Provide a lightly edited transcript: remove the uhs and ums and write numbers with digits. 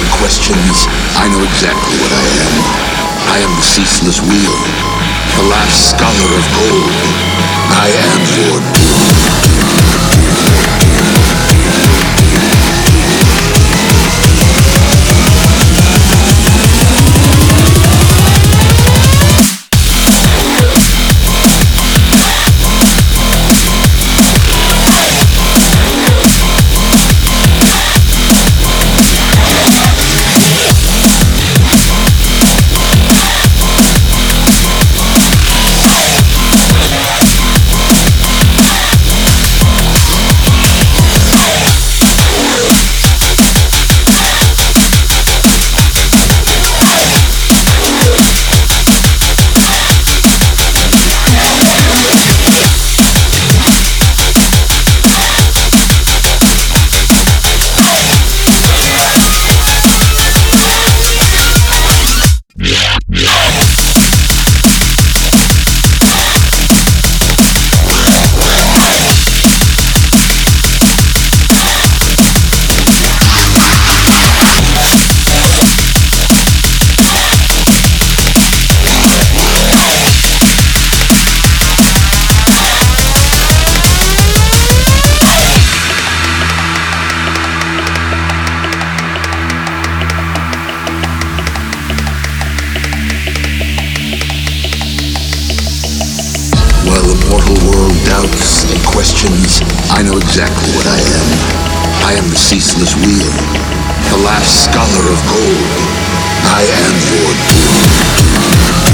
and questions, I know exactly what I am. I am the ceaseless wheel, the last scholar of gold. I am your doom. While the mortal world doubts and questions, I know exactly what I am. I am the ceaseless wheel, the last scholar of gold. I am your doom.